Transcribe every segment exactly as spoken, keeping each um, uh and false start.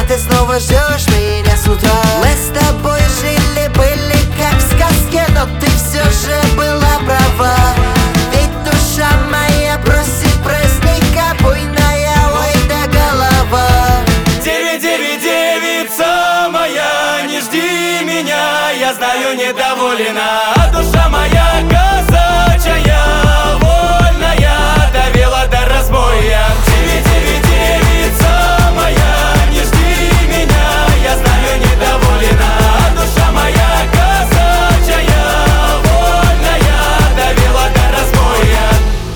ты снова ждешь меня с утра. Мы с тобой жили-были как в сказке, но ты все же была права. Ведь душа моя просит праздника, буйная, ой да голова. Девять, девять, девица моя, не жди меня, я знаю, недоволена. А душа моя казачья, вольная, довела до разбоя. Девять, девять, девица моя, не жди меня, я знаю, недоволена. А душа моя казачья, вольная, довела до разбоя.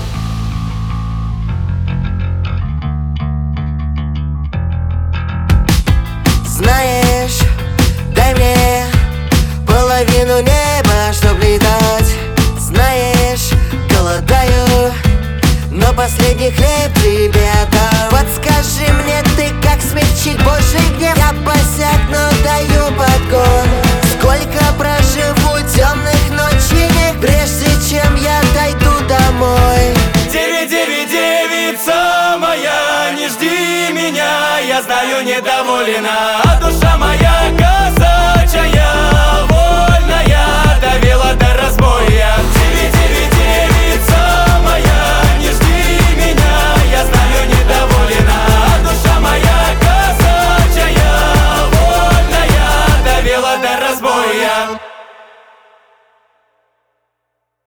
Знаешь, дай мне половину неба, чтоб летать. Знаешь, голодаю, но последний хлеб тебе отдам. Подскажи мне ты, как смягчить Божий гнев. Я босяк, но даю подгон. Сколько проживу темных ночей, прежде чем я дойду домой. Девять, девять, девица моя, не жди меня, я знаю, недоволена.